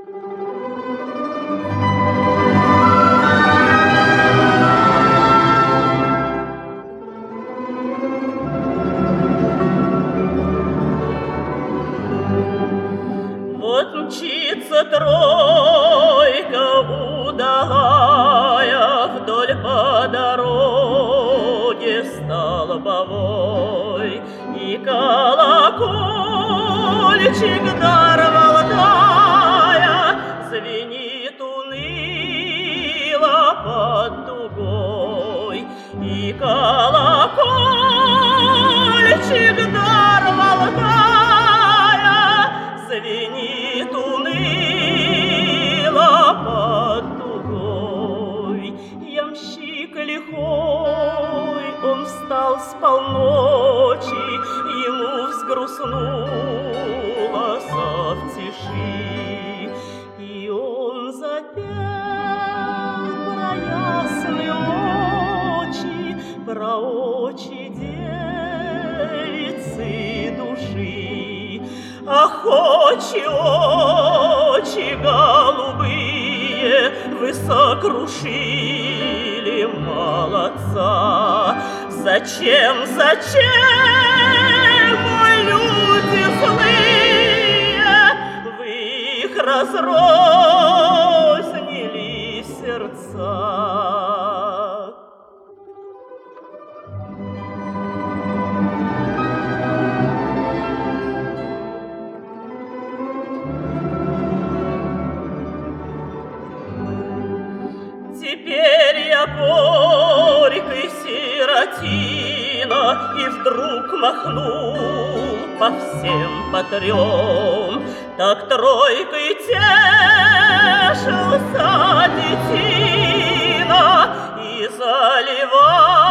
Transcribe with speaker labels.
Speaker 1: Вот мчится тройка удалая вдоль по дороге столбовой, и колокольчик дарвалдая звенит уныло под дугой, и колокольчик дарвалдая звенит уныло под дугой. Ямщик лихой, он встал с полночи, ему взгрустнулось в тиши, и он запел про ясные очи, про очи девицы души. Ах, очи, очи голубые, вы сокрушили молодца. Зачем, зачем, мой люди злые, вы их разрознили сердца? Теперь я горький сиротина, и вдруг махнул по всем по трем. Так тройкой тешился детина и заливал